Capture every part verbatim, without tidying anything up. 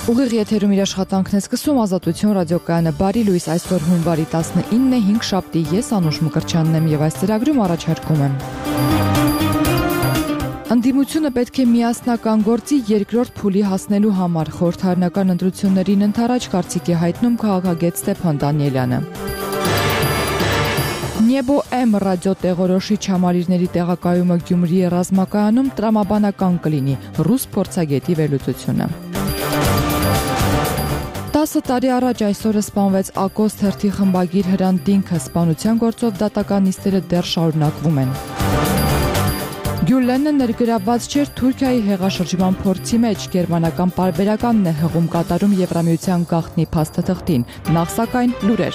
Ուղիղ եթերում իր աշխատանքն է սկսում Ազատություն ռադիոկայանը բարի լույս այսօր հունվարի տասնինը հինգ շաբթի ես Անուշ Մկրտչյանն եմ եւ այս ծրագրում առաջարկում եմ Անդիմությունը պետք է միասնական գործի երկրորդ փուլի հասնելու համար խորհրդարանական ընտրություններին ընթരാճ կարծիք է հայտնում քաղաքագետ Ստեփան Դանիելյանը Նեբո Էմ ռադիո տեղորոշիչ համալիրների տեղակայումը Գյումրիի ռազմակայանում տրամաբանական կլինի ռուս փորձագետի վերլուծությունը տասը տարի առաջ այսօրը սպանվեց Ակոս թերթի խմբագիր Հրանտ Դինքը, սպանության գործով դատական նիստերը դեռ շարունակվում են։ Գյուլենը ներգրավված չէր Թուրքիայի հեղաշրջման փորձի մեջ, գերմանական պարբերականն է հղում կատարում Եվրամիության գաղտնի փաստաթղթին, նախ սակայն լուրեր։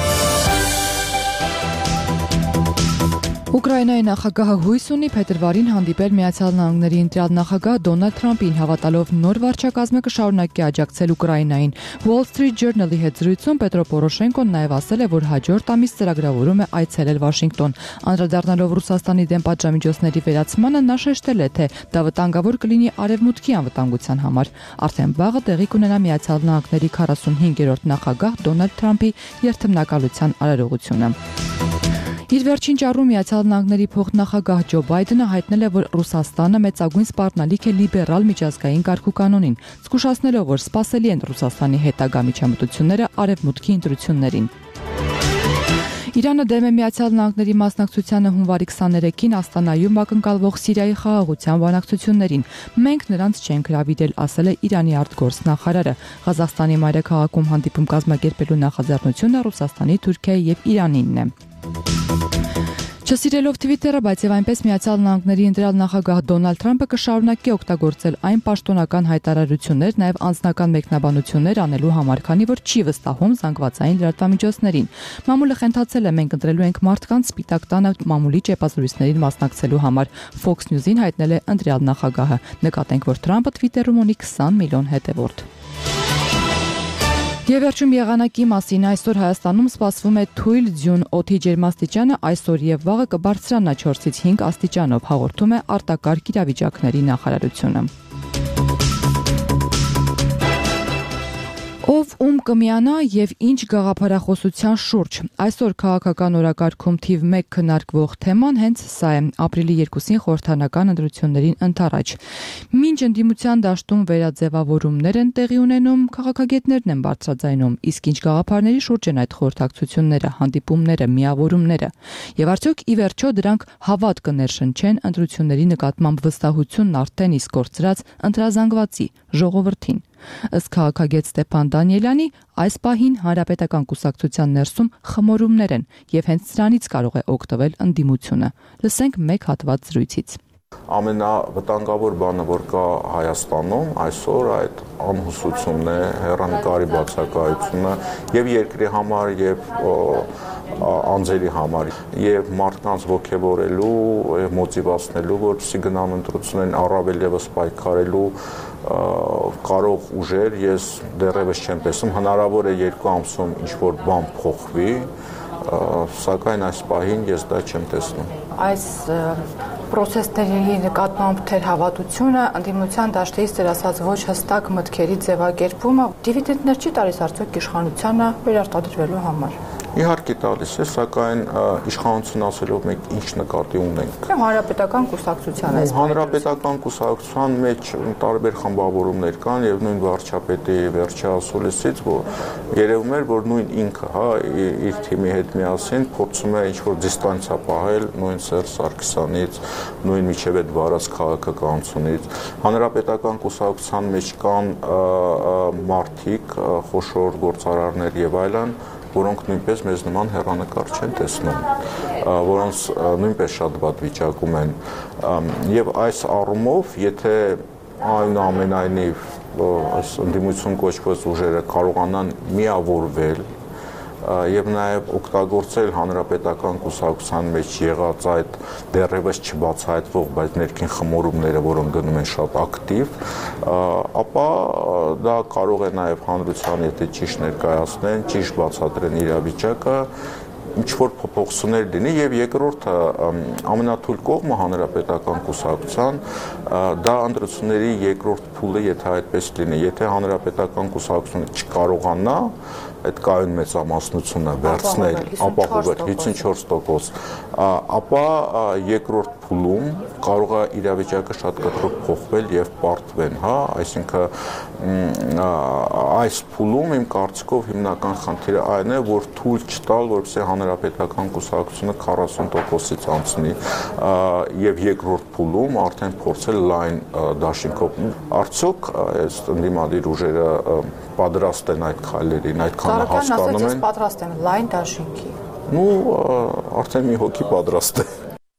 Ուկրաինայի նախագահը հույս ունի փետրվարին հանդիպել Միացյալ Նահանգների ընտրյալ նախագահ Դոնալդ Թրամփին, հավատալով նոր վարչակազմը կշարունակի աջակցել Ուկրաինային։ Wall Street Journal-ի հետ զրույցում Պետրո Պորոշենկոն նաև ասել է, որ հաջորդ ամիս ծրագրավորում է այցելել Վաշինգտոն։ Անդրադառնալով Ռուսաստանի դեմ պատժամիջոցների վերացմանը, նա շեշտել է, թե դա վտանգավոր կլինի Արևմուտքի անվտանգության համար։ Արդեն վաղը տեղի կունենա Միացյալ Նահանգների քառասունհինգերորդ նախագահ Դոնալդ Թրամփի երթմնակալության արարողությունը։ Իր վերջին ճառում Միացյալ Նահանգների փոխնախագահ Ջո Բայդենը հայտնել է, որ Ռուսաստանը մեծագույն սպառնալիք է լիբերալ միջազգային կարգուկանոնին, զգուշացնելով, որ սպասելի են Ռուսաստանի հետագա միջամտությունները Արևմուտքի ընտրություններին։ Իրանը դեմ է Միացյալ Նահանգների մասնակցությանը հունվարի քսաներեքին Աստանայում ակնկալվող Սիրիայի խաղաղության բանակցություններին։ Մենք նրանց չենք հրավիրել, ասել է Իրանի արտգործնախարարը։ Ղազախստանի մայրաքաղաքում հանդիպում կազմակերպելու նախաձեռնությունը Ռուսաստանի, Թուրքիայի եւ Իրանինն է։ Չսիրելով Twitter-ը, բայց եւ այնպես Միացյալ Նահանգների ընտրյալ նախագահ Դոնալդ Թրամփը կշարունակի օգտագործել այն պաշտոնական հայտարարություններ, նաեւ անձնական մեկնաբանություններ անելու համար, քանի որ չի վստահում զանգվածային լրատվամիջոցներին։ Մամուլը խնդացել է, մենք ընտրելու ենք մարդկանց Սպիտակ տանը մամուլի ճեպազրույցներին մասնակցելու համար։ Fox News-ին հայտնել է ընտրյալ նախագահը։ Նկատենք, որ Թրամփը Twitter-ում ունի քսան միլիոն հետևորդ։ Եվ վերջում եղանակի մասին այսօր Հայաստանում սպասվում է թույլ ձյուն, օդի ջերմաստիճանը այսօր եւ վաղը կբարձրանա չորսից հինգ աստիճանով, հաղորդում է արտակարգ իրավիճակների նախարարությունը։ Ով ում կմիանա եւ ինչ գաղափարախոսության շուրջ։ Այսօր քաղաքական օրակարգում թիվ մեկ քննարկվող թեման հենց սա է՝ ապրիլի երկուսին խորհրդարանական ընտրություններին ընթരാճ։ Մինչ ընդդիմության դաշտում վերաձևավորումներ են տեղի ունենում, քաղաքագետներն են բարձրաձայնում, իսկ ինչ գաղափարների շուրջ են այդ խորհրդակցությունները, հանդիպումները, միավորումները։ Եվ արդյոք ի վերջո դրանք հավատ կներշնչեն ընտրությունների նկատմամբ վստահությունն արդեն իսկ կորցրած ընտրազանգվածի ժողովրդին։ Ըստ քաղաքագետ Ստեփան Դանիելյանի, այս պահին հանրապետական կուսակցության ներսում խմորումներ են եւ հենց սրանից կարող է օգտվել ընդդիմությունը։ Լսենք մեկ հատված զրույցից։ Ամենավտանգավոր բանը, որ կա Հայաստանում այսօր, այդ անհուսությունն է, հեռանկարի բացակայությունը եւ երկրի համար եւ անձերի համար եւ մարդկանց ողջևորելու եւ մոտիվացնելու, որպեսզի գնան ընտրություններին առավել եւս պայքարելու կարող ուժեր ես դեռևս չեմ տեսնում, հնարավոր է երկու ամսում ինչ-որ բան փոխվի, սակայն այս պահին ես դա չեմ տեսնում։ Այս պրոցեսների նկատմամբ թեր հավատությունը, ընդդիմության դաշտից դեր ասած ոչ հստակ մտքերի ձևակերպումը դիվիդենդներ չի տալիս արդյոք իշխանությանը վերարտադրվելու համար։ Իհարկե տալիս է, սակայն իշխանություն ասելով մենք ինչ նկատի ունենք։ Հանրապետական կուսակցության այս Հանրապետական կուսակցության մեջ տարբեր խմբավորումներ կան եւ նույն վարչապետի վերջասուլիսից, որ երևում էր, որ նույն ինքը, հա, իր թիմի հետ միասին փորձում է ինչ-որ դիստանցիա պահել նույն Սերժ Սարգսյանից, նույն միջև այդ վարած քաղաքականությունից։ Հանրապետական կուսակցության մեջ կան մարդիկ, խոշոր գործարարներ եւ այլն, որոնք նույնպես մեզ նման հեռանկար չեն տեսնում, որոնց նույնպես շատ վատ վիճակում են։ Եվ այս առումով, եթե այնուամենայնիվ այս ընդդիմություն կոչված ուժերը կարողանան միավորվել եւ նաեւ օգտագործել հանրապետական կուսակցության մեջ եղած այդ դեռևս չբացահայտվող, բայց ներքին խմորումները, որոնք գնում են շատ ակտիվ, ապա դա կարող է նաեւ հանրության, եթե ճիշտ ներկայացնեն, ճիշտ բացատրեն իրավիճակը, ինչ-որ փոփոխություններ լինի եւ երկրորդը ամենաթույլ կողմը հանրապետական կուսակցության դա ընտրությունների երկրորդ փուլը, եթե այդպես լինի, եթե հանրապետական կուսակցությունը չկարողանա այդ կայուն մեծամասնությունը վերցնել, ապահովել հիսունչորս տոկոս, ապա երկրորդ փուլում կարող է իրավիճակը շատ կտրուկ փոխվել եւ պարտվեն, հա, այսինքն այս փուլում իմ կարծիքով հիմնական խնդիրը այն է, որ թույլ չտալ, որպեսզի հանրապետական կուսակցությունը քառասուն տոկոսից անցնի եւ երկրորդ փուլում արդեն փորձել լայն դաշինքով։ Արդյոք այս ընդդիմադիր ուժերը պատրաստ են այդ քայլերին, այդքան հասկանում են։ Պատրաստ են լայն դաշինքի։ Ну, արդեն մի հոգի պատրաստ է։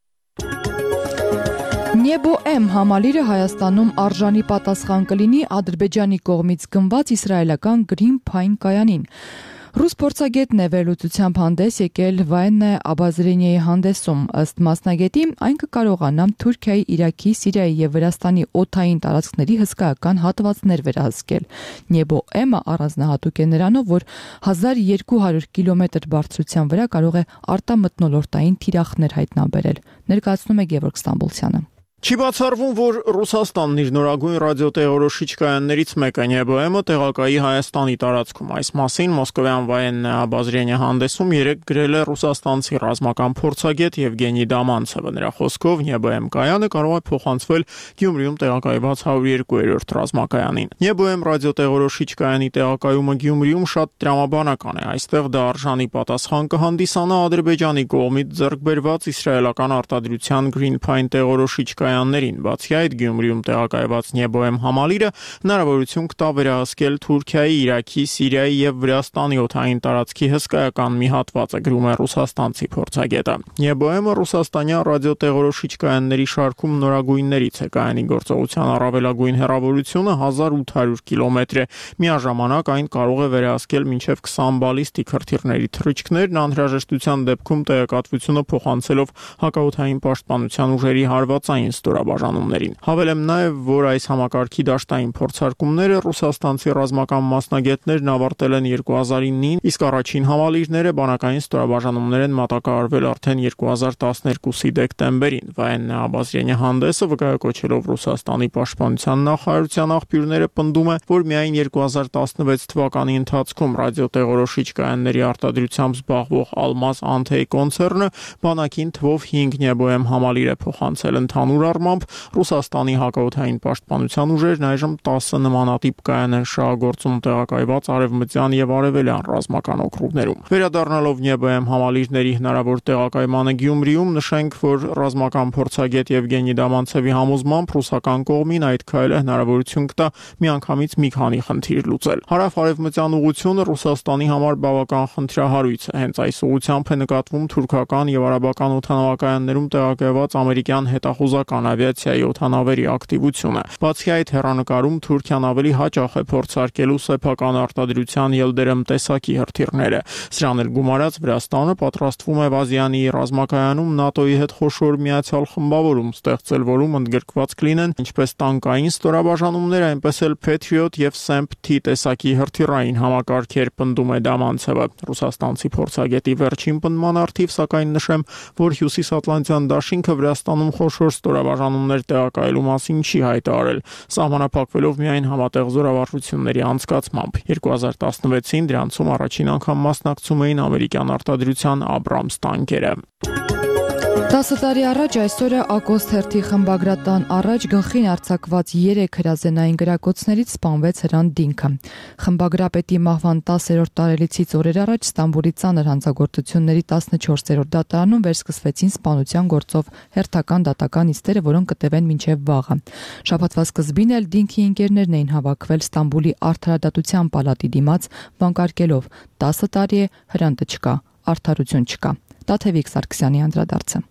Նեբո-Էմ համալիրը Հայաստանում արժանի պատասխան կլինի Ադրբեջանի կողմից գնված իսրայելական Green Pine կայանին։ Ռուս փորձագետն է վերլուծությամբ հանդես եկել Վաեննա Աբազրենիայի հանդեսում, ըստ մասնագետի այն կկարողանա Թուրքիայի, Իրաքի, Սիրիայի եւ Վրաստանի օդային տարածքների հսկայական հատվածներ վերահսկել։ Նեբո-Էմը առանձնահատուկ է նրանով, որ հազար երկու հարյուր կիլոմետր բարձրության վրա կարող է արտամթնոլորտային թիրախներ հայտնաբերել, ներկայացնում է Գևորգ Ստամբուլցյանը։ Չի բացառվում, որ Ռուսաստանն իր նորագույն ռադիոտեղորոշիչ կայաններից մեկը Նեբո-Էմը տեղակայի Հայաստանի տարածքում։ Այս մասին Մոսկովյան Վաեննա Աբազրենիա հանդեսում երեկ գրել է ռուսաստանցի ռազմական փորձագետ Եվգենի Դամանցևը։ Նրա խոսքով Նեբո-Էմ կայանը կարող է փոխանցվել Գյումրիում տեղակայված հարյուր երկու ռազմակայանին։ Նեբո-Էմ ռադիոտեղորոշիչ կայանի տեղակայումը Գյումրիում շատ տրամաբանական է։ Այստեղ դա արժանի պատասխան կհանդիսանա Ադրբեջանի կողմից ձեռք բերված իսրայելական արտադրության Green Pine տեղորոշիչ կայաններին։ Բացի այդ, Գյումրիում տեղակայված Նեբո-Էմ համալիրը հնարավորություն կտա վերահսկել Թուրքիայի, Իրաքի, Սիրիայի եւ Վրաստանի օդային տարածքի հսկայական մի հատվածը, գրում է ռուսաստանցի փորձագետը։ Նեբո-Էմը ռուսաստանյան ռադիոտեղորոշիչ կայանների շարքում նորագույններից է։ Կայանի գործողության առավելագույն հեռավորությունը հազար ութ հարյուր կիլոմետր է։ Միաժամանակ այն կարող է վերահսկել մինչև քսան բալիստիկ հրթիռների թռիչքներն անհրաժեշտության դեպքում տեղեկատվությունը փոխանցելով հակաօդային պաշտպանության ուժերի հարվածային ստորաբաժանումներին։ Հավելեմ նաև, որ այս համակարգի դաշտային փորձարկումները ռուսաստանցի ռազմական մասնագետներն ավարտել են երկու հազար իննին, իսկ առաջին համալիրները բանակային ստորաբաժանումներ են մատակարարվել արդեն երկու հազար տասներկուսի դեկտեմբերին։ Վաեննա Աբազրենիա հանդեսը վկայակոչելով Ռուսաստանի պաշտպանության նախարարության աղբյուրները պնդում է, որ միայն երկու հազար տասնվեց թվականի ընթացքում ռադիոտեղորոշիչ կայանների արտադրությամբ զբաղվող Ալմազ Անթեյ կոնցեռնը բանակին թվով հինգ Նեբո-Էմ համալիր է փոխանցել ընդհանուր առմամբ Ռուսաստանի հակաօդային պաշտպանության ուժերն այժմ տասը նմանատիպ կայան են շահագործում տեղակայված արևմտյան եւ արևելյան ռազմական օկրուգներում։ Վերադառնալով Նեբո-Էմ համալիրների հնարավոր տեղակայմանը Գյումրիում, նշենք, որ ռազմական փորձագետ Եվգենի Դամանցևի համոզմամբ ռուսական կողմին այդ քայլը հնարավորություն կտա միանգամից մի քանի խնդիր լուծել։ Հարավ-արևմտյան ուղղությունը Ռուսաստանի համար բավական խնդրահարույց է։ Հենց այս ուղղությամբ է նկատվում թուրքական եւ արաբական օդանավակայաններում տեղակայված ամերիկյան հետախուզական ավիացիայի օդանավերի ակտիվությունը։ Բացի այդ, հեռանկարում Թուրքիան ավելի հաճախ է փորձարկելու սեփական արտադրության Ելդերեմ տեսակի հրթիռները։ Սրան էլ գումարած Վրաստանը պատրաստվում է Վազյանի ռազմակայանում ՆԱՏՕ-ի հետ խոշոր միացյալ խմբավորում ստեղծել, որում ընդգրկված կլինեն ինչպես տանկային ստորաբաժանումներ, այնպես էլ Patriot եւ Semp-T տեսակի հրթիռային համակարգեր, պնդում է Դամանցևը։ Ռուսաստանցի փորձագետի վերջին պնդման առթիվ, սակայն նշեմ, որ Հյուսիսատլանտյան դաշինքը Վրաստանում խոշոր ստորաբաժանումներ տեղակայելու մասին չի հայտարարել, սահմանափակվելով միայն համատեղ զորավարժությունների անցկացմամբ։ երկու հազար տասնվեցին դրանցում առաջին անգամ մասնակցում էին ամերիկյան արտադրության Abrams տանկերը։ տասը տարի առաջ այսօրը Ակոստ հերթի խմբագրատան առաջ գլխին արձակված երեք հրազենային գրակոչներից սպանվեց Հրանտ Դինքը։ Խմբագրապետի մահվան տասերորդ տարելիցից օրեր առաջ Ստամբուլի ծանր հանցագործությունների տասնչորսերորդ դատարանում վերսկսվեցին սպանության գործով հերթական դատական նիստերը, որոնք կտևեն մինչև վաղը։ Շաբաթվա սկզբին էլ Դինքի ընկերներն էին հավաքվել Ստամբուլի Արդարադատության պալատի դիմաց վանկարկելով տասը տարի է Հրանտը չկա, արդարություն չկա։ Տաթևիկ Սարգսյանի անդրադարձը։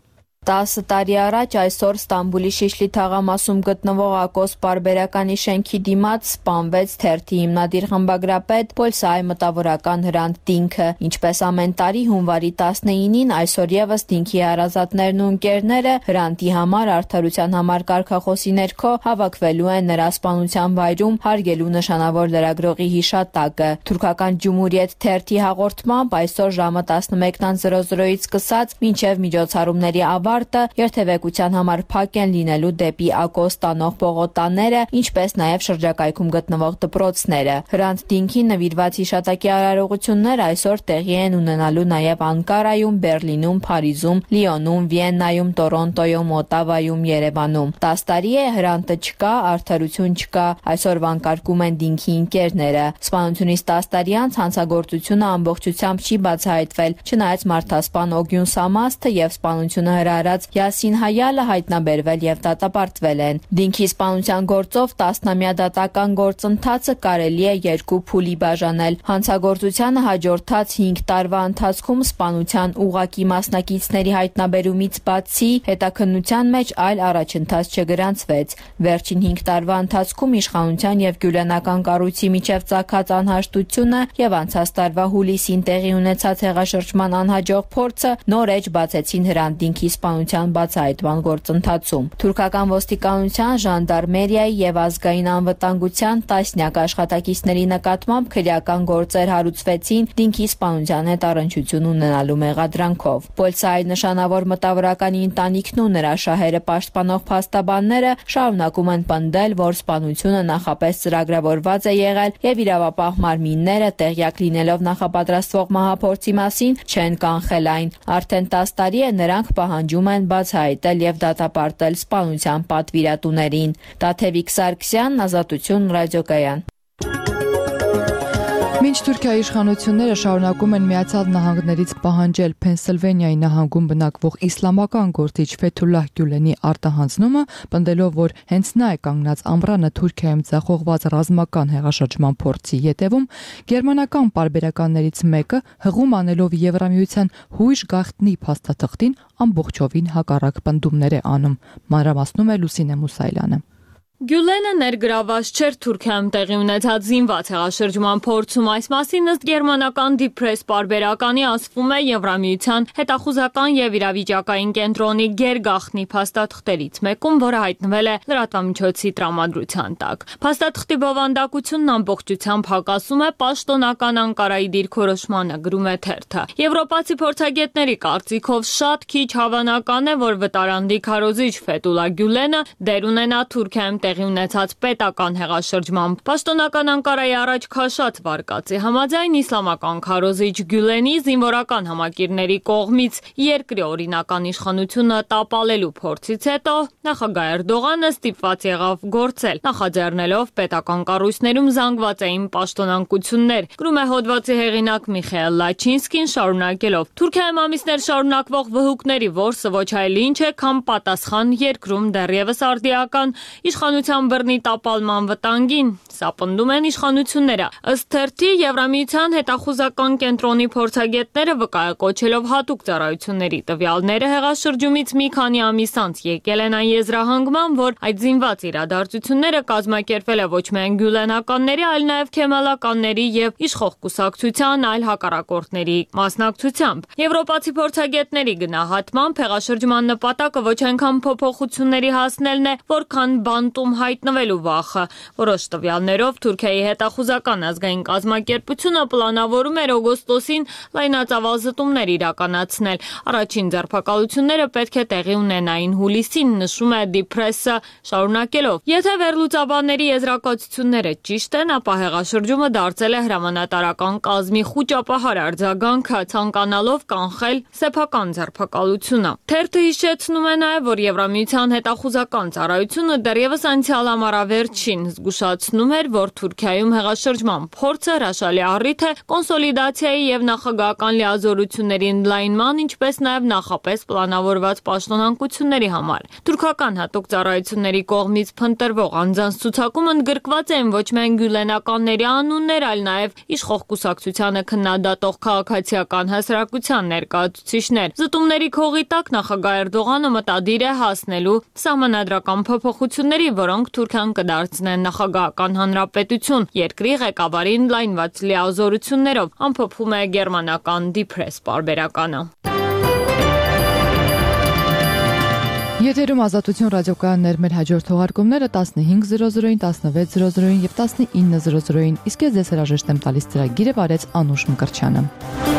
տասը տարի առաջ այսօր Ստամբուլի Շիշլի թաղամասում գտնվող Ակոս պարբերականի շենքի դիմաց սպանվեց թերթի հիմնադիր խմբագրապետ Պոլսայ մտավորական Հրանտ Դինքը։ Ինչպես ամեն տարի հունվարի տասնինին այսօր եւս Դինքի հարազատներն ու ընկերները Հրանտի համար արդարության համար կարգախոսի ներքո հավաքվելու են նրա սպանության վայրում հարգելու նշանավոր լրագրողի հիշատակը։ Թուրքական Ջումհուրիետ թերթի հաղորդմամբ այսօր ժամը տասնմեկն զրո զրոից սկսած մինչև միջոցառումների ավարտը երթևեկության համար փակ են լինելու դեպի Ակոս տանող պողոտաները, ինչպես նաև շրջակայքում գտնվող դպրոցները։ Հրանտ Դինքին նվիրված հիշատակի արարողություններ այսօր տեղի են ունենալու նաև Անկարայում, Բերլինում, Փարիզում, Լիոնում, Վիեննայում, Տորոնտոյում, Օտավայում, Երևանում։ տասը տարի է Հրանտը չկա, արդարություն չկա, այսօր վանկարկում են Դինքի ընկերները։ Սպանությունից տասը տարի անց հանցագործությունը ամբողջությամբ չի բացահայտվել, չնայած մարդասպան Օգյուն Սամաստը եւ սպանությունը հրահրած Յասին Հայալը հայտնաբերվել եւ դատապարտվել են։ Դինքի սպանության գործով տասնամյա դատական գործընթացը կարելի է երկու փուլի բաժանել։ Հանցագործությանը հաջորդած հինգ տարվա ընթացքում սպանության ուղղակի մասնակիցների հայտնաբերումից բացի հետաքննության մեջ այլ առաջընթաց չգրանցվեց։ Վերջին հինգ տարվա ընթացքում իշխանության եւ գյուլենական կառույցի միջև ծագած անհաշտությունը եւ անցած տարվա հուլիսին տեղի ունեցած հեղաշրջման անհաջող փորձը նոր էջ բացեցին Հրանտ Դինքի սպանության բացահայտման գործընթացում։ Թուրքական ոստիկանության, ժանդարմերիայի եւ ազգային անվտանգության տասնյակ աշխատակիցների նկատմամբ քրեական գործեր հարուցվեցին Դինքի սպանության հետ առնչություն ունենալու մեղադրանքով։ Պոլսայի նշանավոր մտավորականի ընտանիքն ու նրա շահերը պաշտպանող փաստաբանները շարունակում են պնդել, որ սպանությունը նախապես ծրագրավորված է եղել եւ իրավապահ մարմինները տեղյակ լինելով նախապատրաստվող մահափորձի մասին չեն կանխել այն։ Արդեն տասը տարի է նրանք պահանջում են բացահայտել եւ դատապարտել սպանության պատվիրատուներին։ Տաթևիկ Սարգսյան, Ազատություն, ռադիոկայան։ Մինչ Թուրքիայի իշխանությունները շարունակում են Միացյալ Նահանգներից պահանջել Փենսիլվանիայի նահանգում բնակվող իսլամական գործիչ Ֆեթուլլահ Գյուլենի արտահանձնումը, պնդելով, որ հենց նա է կանգնած ամռանը Թուրքիայում ձախողված ռազմական հեղաշրջման փորձի ետևում, գերմանական պարբերականներից մեկը հղում անելով Եվրամիության հույժ գաղտնի փաստաթղթին ամբողջովին հակառակ պնդումներ է անում։ Մանրամասնում է Լուսինե Մուսայելյանը։ Գյուլենը ներգրաված չէր Թուրքիայում տեղի ունեցած զինված հեղաշրջման փորձում։ Այս մասին ըստ գերմանական Դիփրես պարբերականի ասվում է Եվրամիության հետախուզական եւ իրավիճակային կենտրոնի գերգաղտնի փաստաթղթերից մեկում, որը հայտնվել է լրատվամիջոցի տրամադրության տակ։ Փաստաթղթի բովանդակությունն ամբողջությամբ հակասում է պաշտոնական Անկարայի դիրքորոշմանը, գրում է թերթը։ Եվրոպացի փորձագետների կարծիքով շատ քիչ հավանական է, որ վտարանդի քարոզիչ Ֆեթուլլահ Գյուլենը դեր ունենա Թուրքիայում տեղի ունեցած պետական հեղաշրջման։ Պաշտոնական Անկարայի առաջ քաշած վարկածի համաձայն իսլամական քարոզիչ Գյուլենի զինվորական համակիրների կողմից երկրի օրինական իշխանությունը տապալելու փորձից հետո նախագահ Էրդողանը ստիպված եղավ գործել, նախաձեռնելով պետական կառույցներում զանգվածային պաշտոնանկություններ, գրում է հոդվածի հեղինակ Միխայել Լաչինսկին, շարունակելով. Թուրքիայում ամիսներ շարունակվող վհուկների որսը ոչ այլ ինչ է, քան պատասխան երկրում դեռևս արդիական իշխանության բռնի տապալման վտանգին։ Սա պնդում են իշխանությունները։ Ըստ թերթի Եվրամիության հետախուզական կենտրոնի փորձագետները վկայակոչելով հատուկ ծառայությունների տվյալները հեղաշրջումից մի քանի ամիս անց եկել են այն եզրահանգման, որ այդ զինված իրադարձությունները կազմակերպվել է ոչ միայն գյուլենականների, այլ նաև քեմալականների եւ իշխող կուսակցության այլ հակառակորդների մասնակցությամբ։ Եվրոպացի փորձագետների գնահատմամբ հեղաշրջման նպատակը ոչ այնքան փոփոխությունների հասնելն է, որքան բանտում հայտնվելու վախը։ Որոշ տվյալներով Թուրքիայի հետախուզական ազգային կազմակերպությունը պլանավորում էր օգոստոսին լայնածավալ զտումներ իրականացնել։ Առաջին ձերբակալությունները պետք է տեղի ունենային հուլիսին, նշում է Դիփրեսը, շարունակելով. Եթե վերլուծաբանների եզրակացությունները ճիշտ են, ապա հեղաշրջումը դարձել է հրամանատարական կազմի խուճապահար արձագանքը, ցանկանալով կանխել սեփական ձերբակալությունը։ Թերթը հիշեցնում է նաև, որ Եվրամիության հետախուզական ծառայությունը դեռևս անցյալ ամառավերջին զգուշացնում էր, որ Թուրքիայում հեղաշրջման փորձը հրաշալի առիթ է կոնսոլիդացիայի եւ նախագահական լիազորությունների ընդլայնման, ինչպես նաեւ նախապես պլանավորված պաշտոնանկությունների համար։ Թուրքական հատուկ ծառայությունների կողմից փնտրվող անձանց ցուցակում ընդգրկված են ոչ միայն գյուլենականների անուններ, այլ նաեւ իշխող կուսակցությանը քննադատող քաղաքացիական հասարակության ներկայացուցիչներ։ Զտումների քողի տակ նախագահ Էրդողանը մտադիր է հասնելու սահմանադրական փոփոխությունների, որոնք Թուրքիան կդարձնեն նախագահական հանրապետություն, երկրի ղեկավարի ընդլայնված լիազորություններով, ամփոփում է գերմանական Die Presse պարբերականը։ Եթերում Ազատություն ռադիոկայաններ, մեր հաջորդ թողարկումները տասնհինգ զրո զրոին, տասնվեց զրո զրոին եւ տասնինը զրո զրոին, իսկ ես ձեզ հրաժեշտ եմ տալիս ծրագիրը վարեց Անուշ Մկրտչյանը։